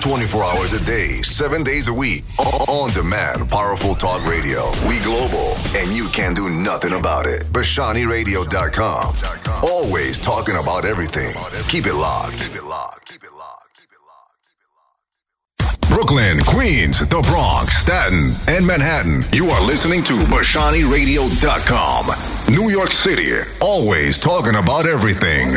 24 hours a day, 7 days a week. On demand, powerful talk radio. We global, and you can do nothing about it. BashaniRadio.com. Always talking about everything. Keep it locked. Brooklyn, Queens, the Bronx, Staten, and Manhattan. You are listening to BashaniRadio.com. New York City, always talking about everything.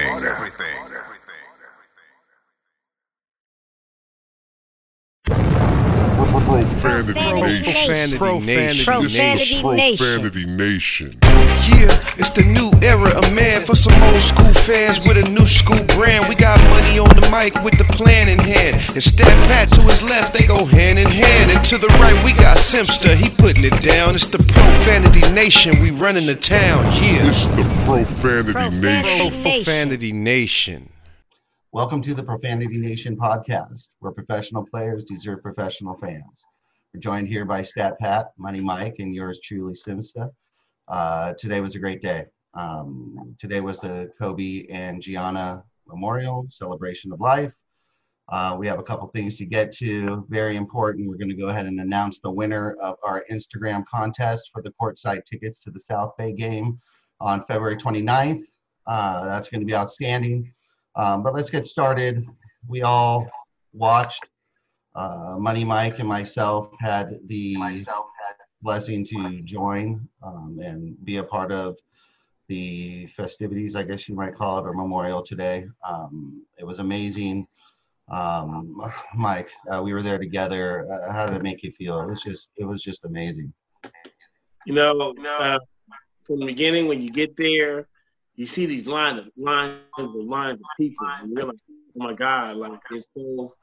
Profanity Nation. Yeah, it's the new era of man for some old school fans with a new school brand. We got money on the mic with the plan in hand. And Stat Pat to his left, they go hand in hand. And to the right, we got Simpster, he putting it down. It's the Profanity Nation, we running the town. Yeah, it's the Profanity Nation. Profanity Nation. Welcome to the Profanity Nation podcast, where professional players deserve professional fans. We're joined here by Stat Pat, Money Mike, and yours truly, Simsta. Today was a great day. Today was the Kobe and Gianna Memorial Celebration of Life. We have a couple things to get to. Very important. We're going to go ahead and announce the winner of our Instagram contest for the courtside tickets to the South Bay game on February 29th. That's going to be outstanding. But let's get started. We all watched. Money Mike and myself had the blessing to join and be a part of the festivities, I guess you might call it, or memorial today. It was amazing. Mike, we were there together. How did it make you feel? It was just amazing. You know, from the beginning, when you get there, you see these lines of people, and you're like, oh my God, like it's so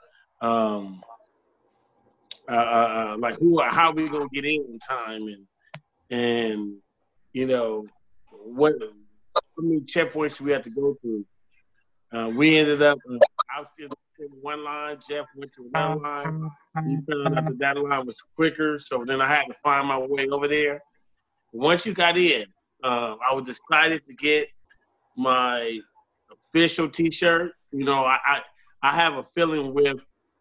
like how are we gonna get in time, and you know how many checkpoints we had to go through. We ended up I was still in one line, Jeff went to another line. We found out that line was quicker, so then I had to find my way over there. Once you got in, I was excited to get my official T-shirt. You know, I have a feeling with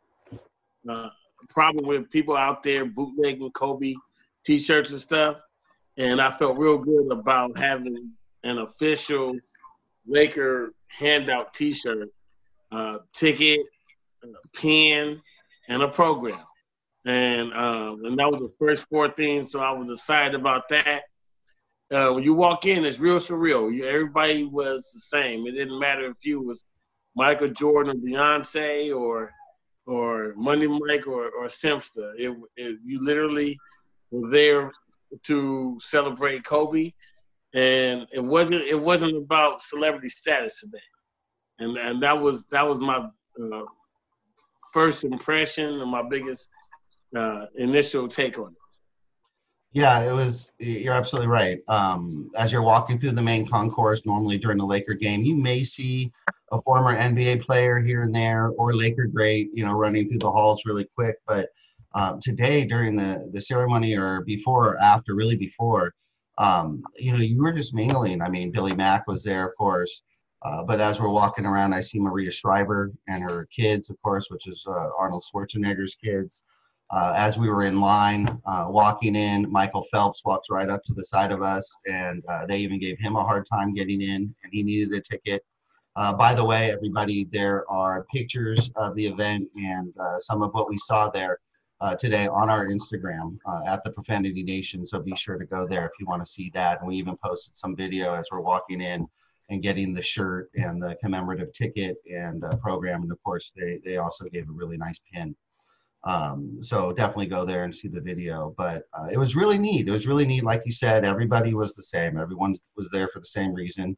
problem with people out there bootlegging Kobe T-shirts and stuff, and I felt real good about having an official Laker handout T-shirt, ticket, pen, and a program, and that was the first four things. So I was excited about that. When you walk in, it's real surreal. Everybody was the same. It didn't matter if you was Michael Jordan or Beyonce or Money Mike or Simpster. You literally were there to celebrate Kobe, and it wasn't about celebrity status today, and that was my first impression and my biggest initial take on it. Yeah, it was. You're absolutely right. As you're walking through the main concourse, normally during a Laker game, you may see a former NBA player here and there, or Laker great, running through the halls really quick. But today, during the ceremony, or before or after, really before, you were just mingling. I mean, Billy Mack was there, of course. But as we're walking around, I see Maria Shriver and her kids, of course, which is Arnold Schwarzenegger's kids. As we were in line, walking in, Michael Phelps walks right up to the side of us, and they even gave him a hard time getting in, and he needed a ticket. By the way, everybody, there are pictures of the event and some of what we saw there today on our Instagram at the Profanity Nation, so be sure to go there if you want to see that. And we even posted some video as we're walking in and getting the shirt and the commemorative ticket and program, and of course, they also gave a really nice pin. So definitely go there and see the video. But it was really neat. It was really neat. Like you said, everybody was the same. Everyone was there for the same reason.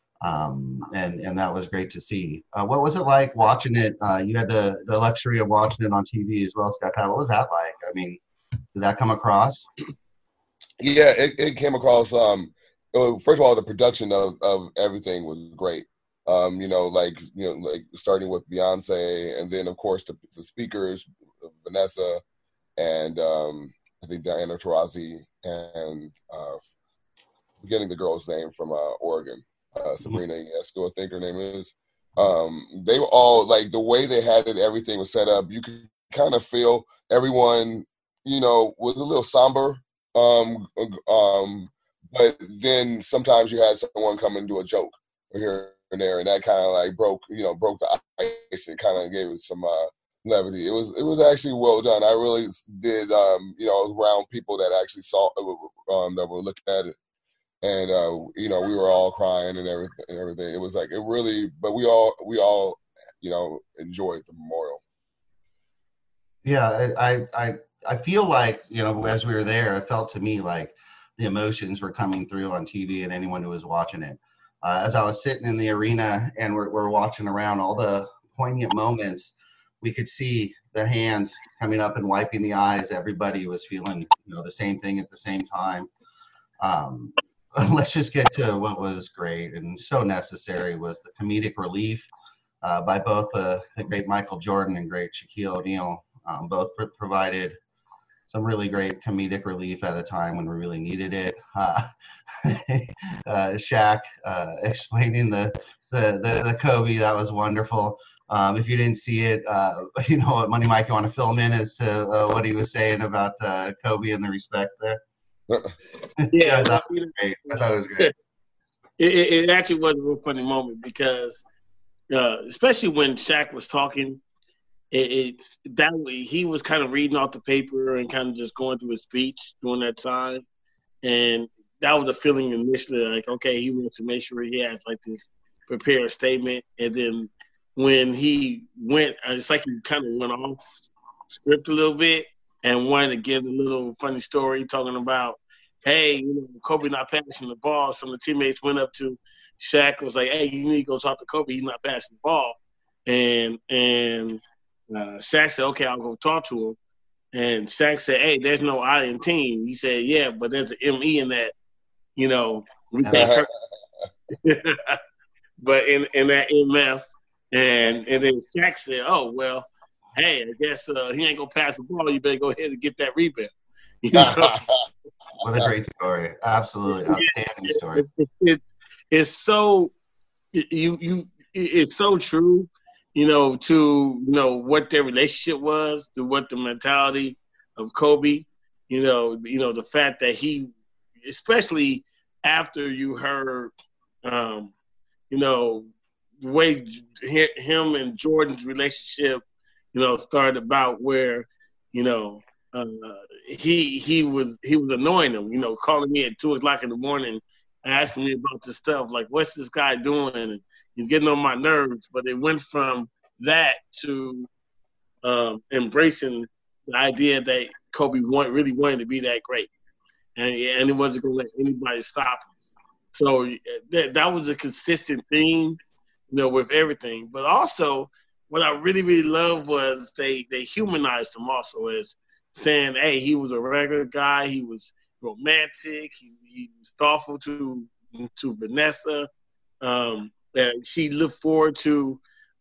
And that was great to see. What was it like watching it? You had the luxury of watching it on TV as well, Scott. What was that like? I mean, did that come across? Yeah, it came across. First of all, the production of everything was great. Like starting with Beyonce, and then of course the speakers, Vanessa, and I think Diana Taurasi, and forgetting the girl's name from Oregon, Sabrina Ionescu, I think her name is. They were all like the way they had it. Everything was set up. You could kind of feel everyone, was a little somber. But then sometimes you had someone come and do a joke here and there, and that kind of like broke the ice and kind of gave it some levity. It was actually well done. I really did. I was around people that actually saw that were looking at it, and we were all crying and everything. It was like it really, but we all enjoyed the memorial. Yeah, I feel like, as we were there, it felt to me like the emotions were coming through on TV and anyone who was watching it. As I was sitting in the arena and we're watching around all the poignant moments, we could see the hands coming up and wiping the eyes. Everybody was feeling, the same thing at the same time. Let's just get to what was great and so necessary was the comedic relief by both the great Michael Jordan and great Shaquille O'Neal. Both provided some really great comedic relief at a time when we really needed it. Shaq explaining the Kobe, that was wonderful. If you didn't see it, Money Mike, you want to fill him in as to what he was saying about Kobe and the respect there? Yeah, I thought it was great. It actually was a real funny moment because, especially when Shaq was talking, that way he was kind of reading off the paper and kind of just going through his speech during that time, and that was a feeling initially like, okay, he wants to make sure he has like this prepared statement, and then when he went, it's like he kind of went off script a little bit and wanted to give a little funny story talking about, hey, Kobe not passing the ball. Some of the teammates went up to Shaq, was like, hey, you need to go talk to Kobe. He's not passing the ball, and Shaq said, okay, I'll go talk to him. And Shaq said, hey, there's no I in team. He said, yeah, but there's an M-E in that, we can't but in that MF. And then Shaq said, oh, well, hey, I guess he ain't going to pass the ball. You better go ahead and get that rebound. What a great story. Absolutely. Outstanding story. It's so it's so true. To what their relationship was, to what the mentality of Kobe, the fact that he, especially after you heard, the way him and Jordan's relationship, started about where, he was annoying him, calling me at 2:00 in the morning, asking me about this stuff, like, what's this guy doing? And he's getting on my nerves. But it went from that to embracing the idea that Kobe really wanted to be that great, and he wasn't going to let anybody stop him. So that was a consistent theme, with everything. But also, what I really, really loved was they humanized him also as saying, hey, he was a regular guy. He was romantic. He was thoughtful to Vanessa. That she looked forward to,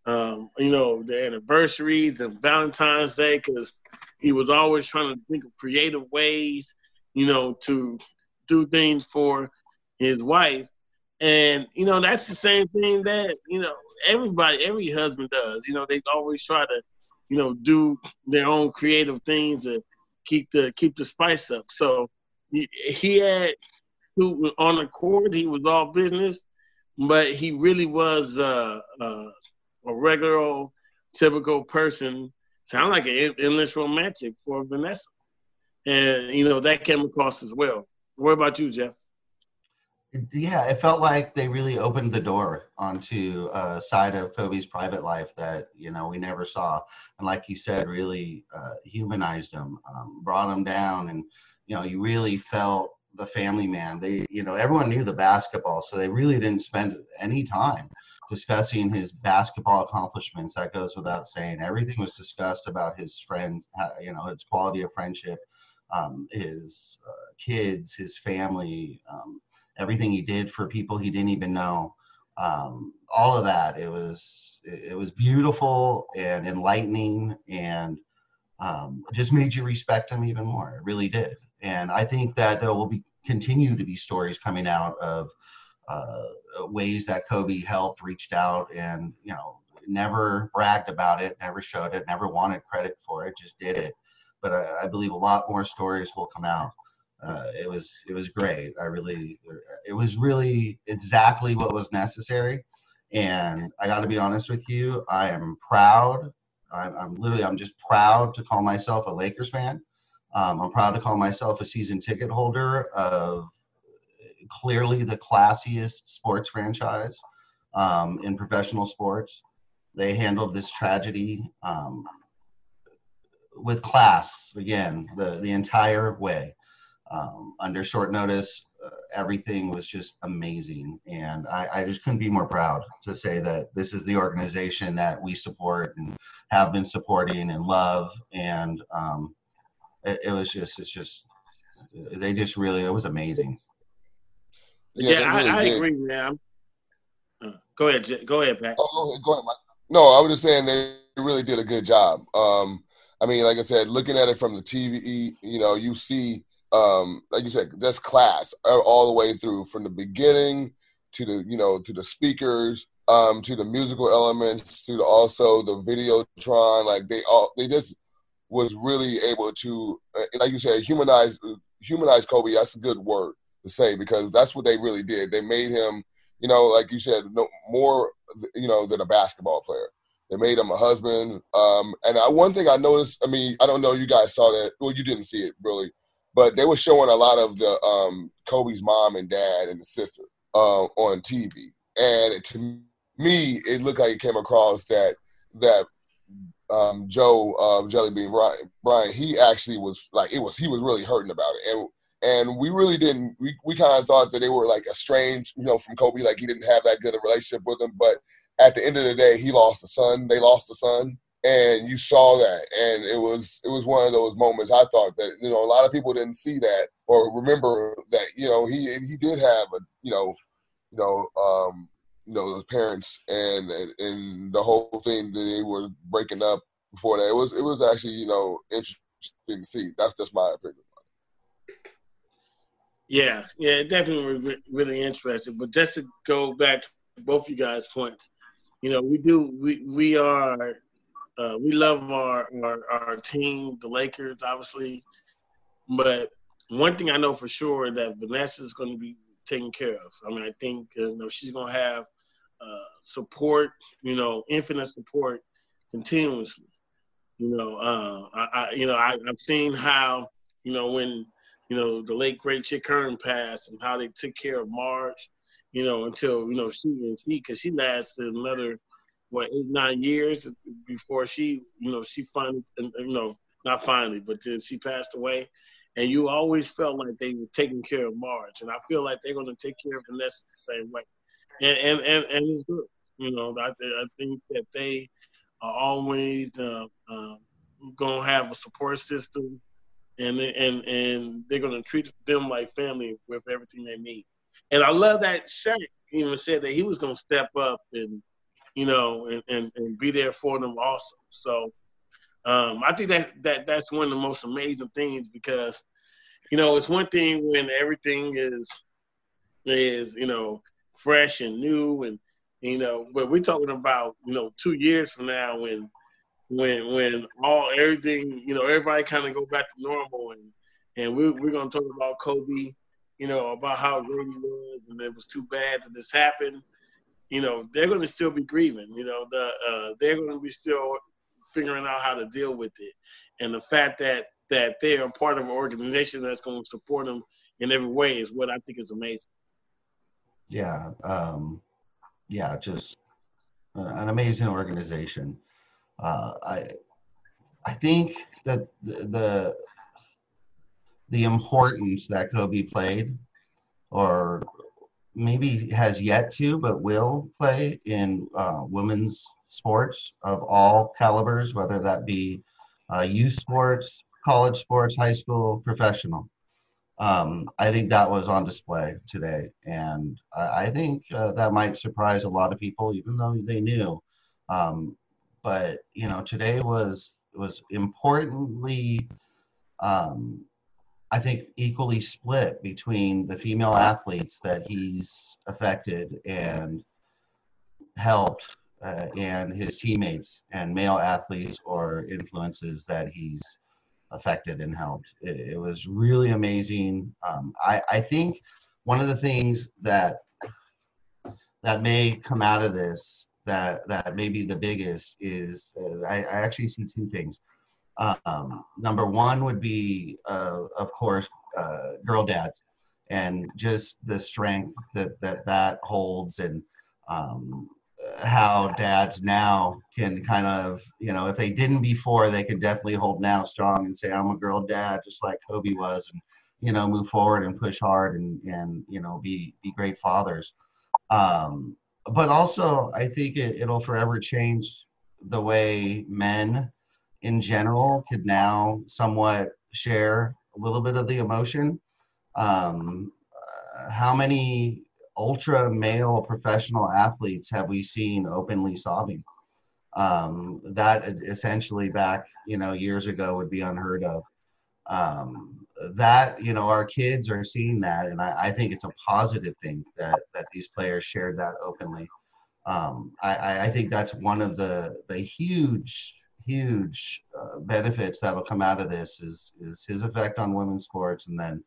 the anniversaries and Valentine's Day, because he was always trying to think of creative ways, to do things for his wife. And, that's the same thing that, every husband does. They always try to, do their own creative things to keep the spice up. So he had, on the court, he was all business, but he really was a regular old typical person. Sound like an endless romantic for Vanessa. And, that came across as well. What about you, Jeff? Yeah, it felt like they really opened the door onto a side of Kobe's private life that, we never saw. And like you said, really humanized him, brought him down. And, you really felt the family man. They, everyone knew the basketball, so they really didn't spend any time discussing his basketball accomplishments. That goes without saying. Everything was discussed about his friend, his quality of friendship, his kids, his family, everything he did for people he didn't even know. All of that. It was beautiful and enlightening, and just made you respect him even more. It really did. And I think that there will continue to be stories coming out of ways that Kobe helped, reached out, and never bragged about it, never showed it, never wanted credit for it, just did it. But I believe a lot more stories will come out. It was great. It was really exactly what was necessary. And I got to be honest with you, I am proud. I'm just proud to call myself a Lakers fan. I'm proud to call myself a season ticket holder of clearly the classiest sports franchise in professional sports. They handled this tragedy with class, again, the entire way. Under short notice, everything was just amazing. And I just couldn't be more proud to say that this is the organization that we support and have been supporting and love. And it was amazing. Yeah, really I agree, man. Go ahead, Pat. Oh, go ahead, Mike. No, I was just saying they really did a good job. I mean, like I said, looking at it from the TV, you see, like you said, that's class all the way through, from the beginning to the speakers, to the musical elements, to also the Videotron. Like they just was really able to, like you said, humanize Kobe. That's a good word to say, because that's what they really did. They made him, like you said, more, than a basketball player. They made him a husband. And one thing I noticed, I mean, I don't know, you guys saw that. Well, you didn't see it really, but they were showing a lot of the Kobe's mom and dad and the sister on TV. And to me, it looked like it came across that Joe Jellybean Bryant, he actually was like, he was really hurting about it. And we really didn't, we kind of thought that they were like estranged, from Kobe, like he didn't have that good a relationship with him. But at the end of the day, they lost a son, and you saw that. And it was one of those moments I thought that, a lot of people didn't see that or remember that, he did have his parents and the whole thing that they were breaking up before that. It was actually, interesting to see. That's just my opinion. Yeah, definitely really interesting. But just to go back to both you guys' points, we love our team, the Lakers, obviously. But one thing I know for sure that Vanessa is going to be taken care of. I mean, I think she's going to have support, infinite support continuously. I've seen how, when the late great Chick Hearn passed, and how they took care of Marge, until because she lasted another 8-9 years before she finally, not finally, but then she passed away. And you always felt like they were taking care of Marge, and I feel like they're going to take care of Vanessa the same way. And it's good. I think that they are always going to have a support system. And they're going to treat them like family with everything they need. And I love that Shaq even said that he was going to step up and be there for them also. So I think that's one of the most amazing things, because it's one thing when everything is fresh and new, and but we're talking about 2 years from now when everything, everybody kind of go back to normal, and we're going to talk about Kobe, about how great he was, and it was too bad that this happened. They're going to still be grieving. They're going to be still figuring out how to deal with it, and the fact that they are part of an organization that's going to support them in every way is what I think is amazing. Yeah, just an amazing organization. I think that the importance that Kobe played, or maybe has yet to, but will play in women's sports of all calibers, whether that be youth sports, college sports, high school, professional. I think that was on display today, and I think that might surprise a lot of people, even though they knew. But today was importantly, I think, equally split between the female athletes that he's affected and helped, and his teammates, and male athletes or influences that he's affected and helped. It was really amazing. I think one of the things that may come out of this, that may be the biggest, is I actually see two things. Number one would be, of course, girl dads, and just the strength that holds, and how dads now can kind of, if they didn't before, they can definitely hold now strong and say, I'm a girl dad, just like Kobe was, and move forward and push hard, and be great fathers. But also, I think it'll forever change the way men in general could now somewhat share a little bit of the emotion. How many ultra male professional athletes have we seen openly sobbing? That essentially back, years ago would be unheard of. That, our kids are seeing that, and I think it's a positive thing that these players shared that openly. I think that's one of the huge benefits that will come out of this is his effect on women's sports, and then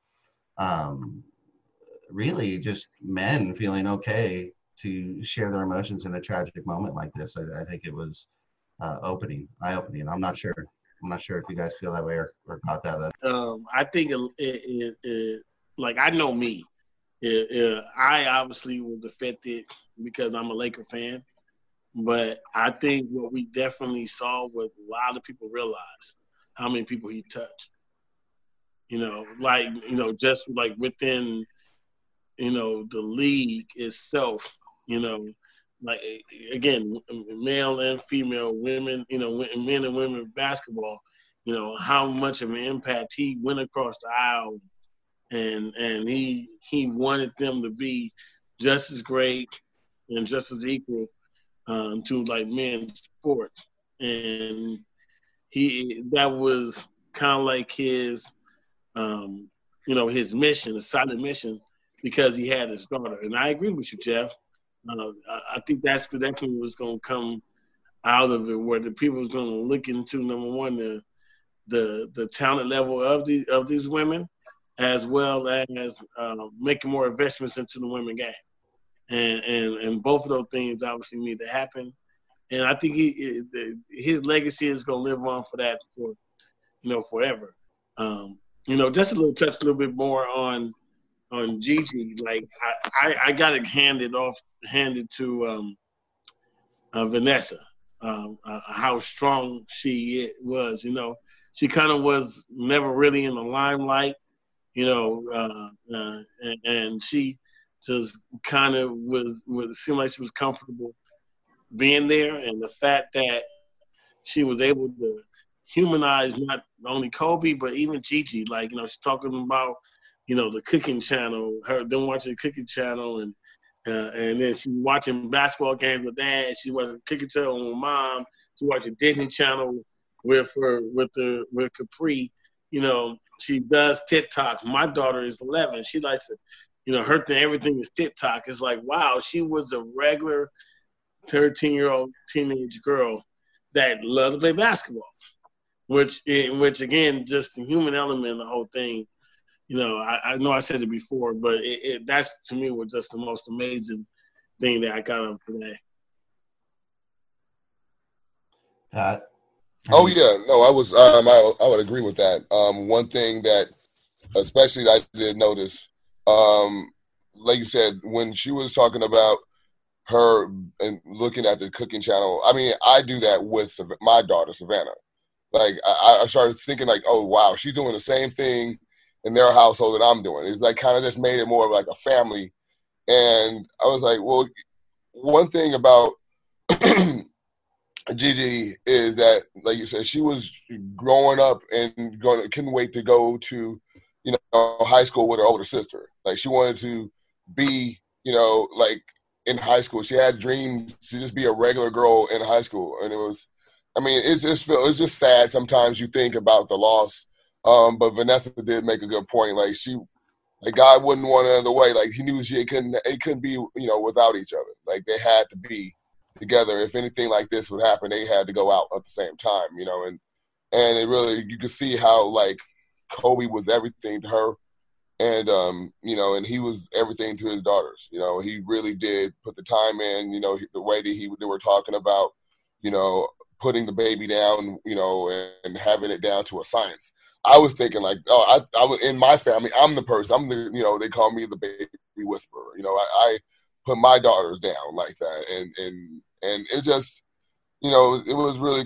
really just men feeling okay to share their emotions in a tragic moment like this. I think it was eye-opening. I'm not sure if you guys feel that way or caught that. I think it like, I know me. I obviously was affected because I'm a Laker fan, but I think what we definitely saw was a lot of people realized how many people he touched. Just like within, the league itself, like, again, male and female, women, men and women basketball, how much of an impact he went across the aisle, and he wanted them to be just as great and just as equal to, like, men's sports. And that was kind of like his, his mission, his silent mission, because he had his daughter. And I agree with you, Jeff. I think that's definitely what's going to come out of it, where the people is going to look into, number one, the talent level of these women, as well as making more investments into the women game, and both of those things obviously need to happen. And I think his legacy is going to live on for that forever. Just a little bit more on Gigi. Like, I got it handed to Vanessa, how strong she was. She kind of was never really in the limelight, and she just kind of was seemed like she was comfortable being there. And the fact that she was able to humanize not only Kobe, but even Gigi. Like, she's talking about, the cooking channel, them watching the cooking channel, and then she watching basketball games with dad. She watching cooking channel with mom. She watching Disney Channel with Capri. She does TikTok. My daughter is 11. She likes to, her thing, everything is TikTok. It's like, wow, she was a regular 13-year-old teenage girl that loved to play basketball, which again, just the human element in the whole thing. I know I said it before, but that's, to me, was just the most amazing thing that I got of today. Pat? Oh yeah, no, I was. I would agree with that. One thing that, especially, I did notice, like you said, when she was talking about her and looking at the cooking channel. I mean, I do that with my daughter Savannah. Like, I started thinking, like, oh wow, she's doing the same thing in their household that I'm doing. It's like kind of just made it more of like a family. And I was like, well, one thing about Gigi is that, like you said, she was growing up and couldn't wait to go to, high school with her older sister. Like, she wanted to be, like, in high school. She had dreams to just be a regular girl in high school. And it was, I mean, it's just sad sometimes you think about the loss But Vanessa did make a good point. Like God wouldn't want it the way. Like he knew it couldn't be, without each other. Like they had to be together. If anything like this would happen, they had to go out at the same time, and it really, you could see how like Kobe was everything to her. And, and he was everything to his daughters. He really did put the time in, the way that they were talking about, putting the baby down, and having it down to a science. I was thinking like, I was in my family, I'm the person, I'm the, they call me the baby whisperer. I put my daughters down like that. And it just, it was really,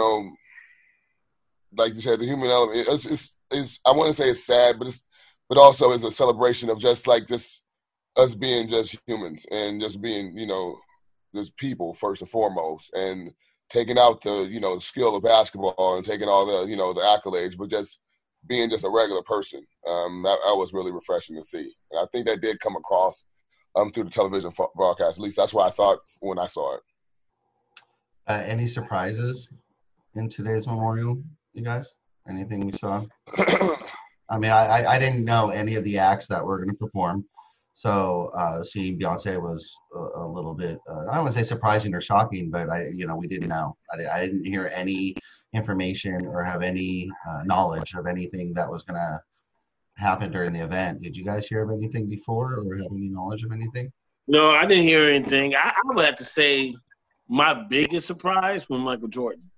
like you said, the human element, it's I want to say it's sad, but also is a celebration of just us being just humans and just being, just people first and foremost, and taking out the, skill of basketball and taking all the, the accolades, but just being just a regular person. That was really refreshing to see. And I think that did come across through the television broadcast. At least that's what I thought when I saw it. Any surprises in today's memorial, you guys? Anything you saw? I mean, I didn't know any of the acts that were going to perform. So seeing Beyonce was a little bit, I wouldn't say surprising or shocking, but we didn't know. I didn't hear any information or have any knowledge of anything that was going to happen during the event. Did you guys hear of anything before or have any knowledge of anything? No, I didn't hear anything. I would have to say my biggest surprise was Michael Jordan.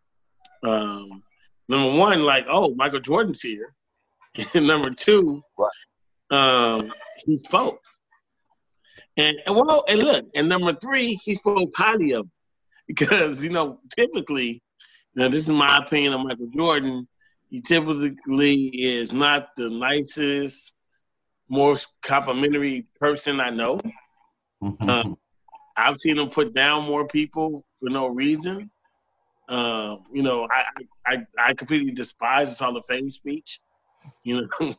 Number one, Michael Jordan's here. And number two, he spoke. And look, and number three, he spoke highly of him. Because, typically, this is my opinion of Michael Jordan, he typically is not the nicest, most complimentary person I know. I've seen him put down more people for no reason. I completely despise his Hall of Fame speech. He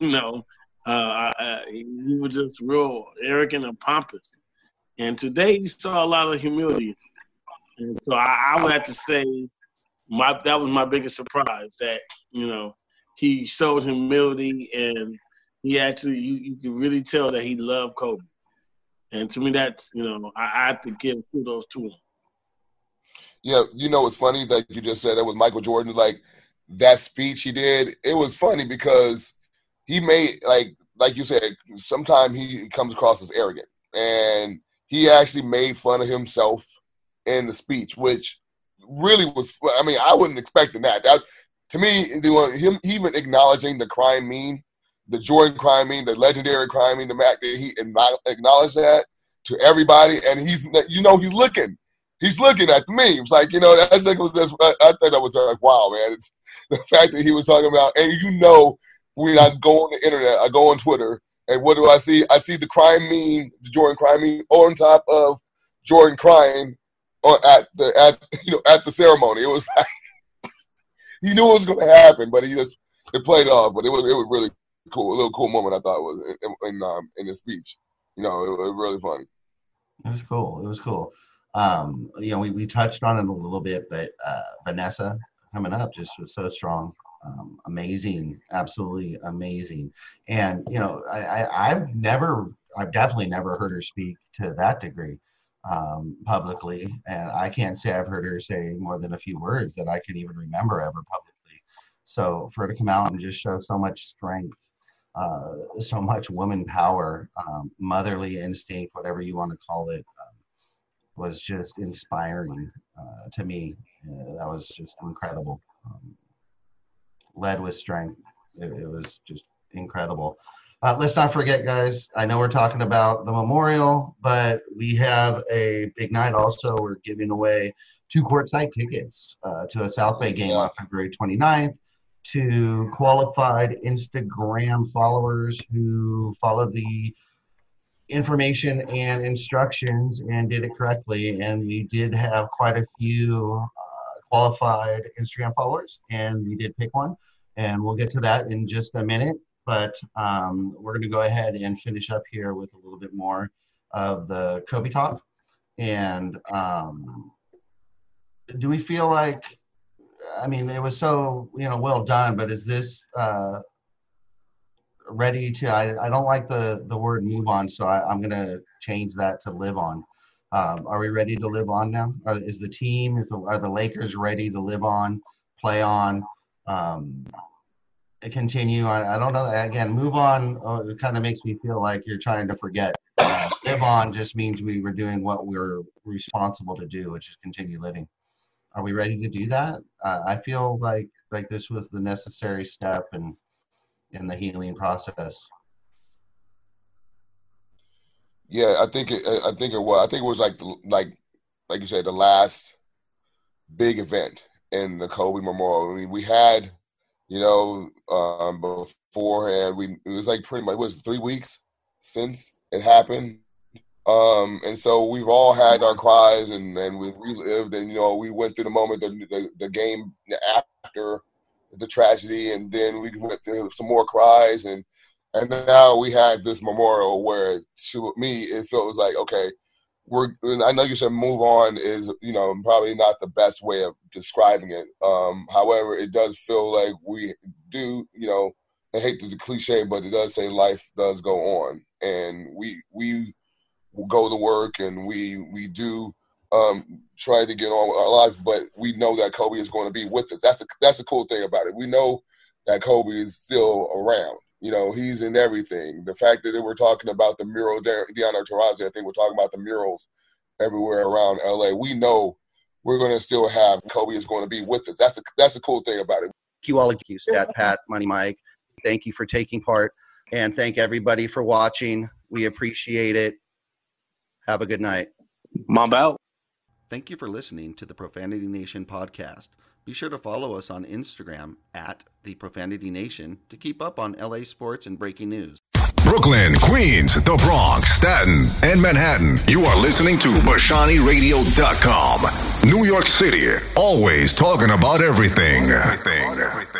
was just real arrogant and pompous. And today you saw a lot of humility. And so I would have to say that was my biggest surprise, that, he showed humility, and he actually, you can really tell that he loved Kobe. And to me, that's, I have to give kudos to him. Yeah, it's funny that you just said that with Michael Jordan, like that speech he did, it was funny because he made, like you said, sometimes he comes across as arrogant. And he actually made fun of himself in the speech, which really was, I wasn't expecting that. That, to me, him even acknowledging the crime meme, the Jordan crime meme, the legendary crime meme, the fact that he acknowledged that to everybody, and he's looking. He's looking at the memes. Like, that's like, was just, I think that was like, wow, man. It's the fact that he was talking about, and when I go on the internet, I go on Twitter, and what do I see? I see the crime meme, the Jordan crime meme, on top of Jordan crying at the ceremony. It was like, he knew it was going to happen, but it played off. But it was really cool, a little cool moment, I thought, was in the speech. It was really funny. It was cool. We touched on it a little bit, but Vanessa coming up just was so strong. Amazing, absolutely amazing. And I've definitely never heard her speak to that degree publicly, and I can't say I've heard her say more than a few words that I can even remember ever publicly. So for her to come out and just show so much strength, so much woman power, motherly instinct, whatever you want to call it, was just inspiring to me. That was just incredible. Led with strength. It was just incredible. Let's not forget, guys, I know we're talking about the memorial, but we have a big night also. We're giving away 2 courtside tickets to a South Bay game on February 29th to qualified Instagram followers who followed the information and instructions and did it correctly. And we did have quite a few qualified Instagram followers, and we did pick one, and we'll get to that in just a minute. But we're going to go ahead and finish up here with a little bit more of the Kobe talk. And do we feel like, I mean, it was so, well done, but is this ready to, I don't like the word move on, so I'm going to change that to live on. Are we ready to live on now? Is the team, are the Lakers ready to live on, play on, continue? I don't know. Again, move on, it kind of makes me feel like you're trying to forget. Live on just means we were doing what we're responsible to do, which is continue living. Are we ready to do that? I feel like this was the necessary step in the healing process. Yeah, I think it was. I think it was like you said, the last big event in the Kobe Memorial. I mean, we had, beforehand, it was like pretty much, it was 3 weeks since it happened. And so we've all had our cries and we relived, and we went through the moment, the game after the tragedy, and then we went through some more cries, and now we had this memorial where, to me, it feels like, okay, and I know you said move on is probably not the best way of describing it. However, it does feel like we do, I hate the cliche, but it does say life does go on, and we go to work, and we do try to get on with our life, but we know that Kobe is going to be with us. That's the cool thing about it. We know that Kobe is still around. He's in everything. The fact that we're talking about the mural, Diana Taurasi, I think we're talking about the murals everywhere around LA. We know we're going to still have Kobe is going to be with us. That's the cool thing about it. Thank you all. Thank you, Stat Pat, Money Mike. Thank you for taking part, and thank everybody for watching. We appreciate it. Have a good night. Mom out. Thank you for listening to the Profanity Nation podcast. Be sure to follow us on Instagram at The Profanity Nation to keep up on LA sports and breaking news. Brooklyn, Queens, the Bronx, Staten, and Manhattan. You are listening to BashaniRadio.com. New York City, always talking about everything.